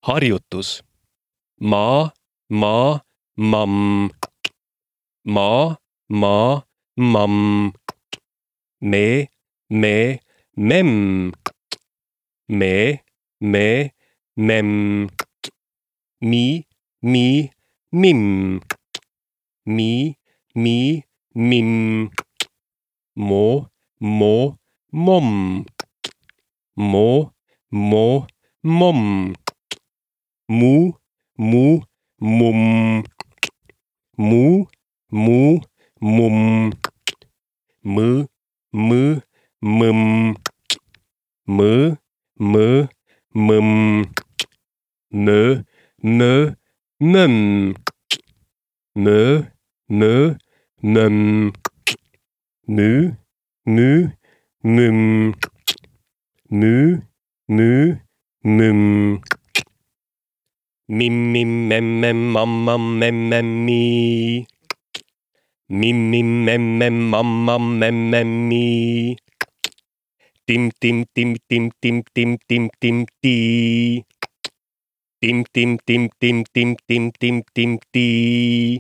Harjutus. Ma, mamm. Ma, mamm. Me, memm. Me, memm. Mi, mimm. Mi, mimm. Mo, momm. Mo, momm. Mu, mumm. Mu, mumm. Mü, mümm. Mö, mümm. Nö, mömm. Nö, nömm. Nü, mümm. Mü, mümm. Mim, mem, mam, mi. Mim, mem, mam, mi. Tim, ti. Tim, ti.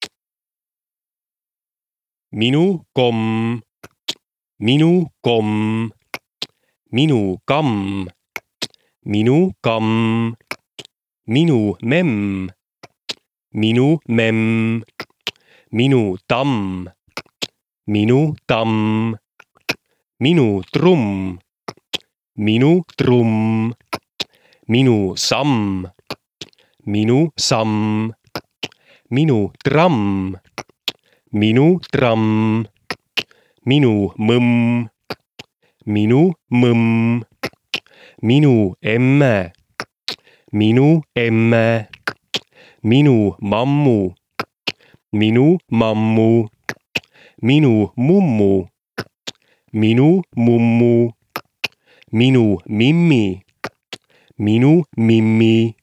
Minu komm. Minu komm. Minu kamm. Minu kamm. Minu memm. Minu memm. Minu tamm. Minu tamm. Minu trumm. Minu trumm. Minu samm. Minu samm. Minu tramm. Minu tramm. Minu mõmm. Minu mõmm. Minu emme. Minu emme. Minu mammu. Minu mammu. Minu mummu. Minu mummu. Minu mimmi. Minu mimmi.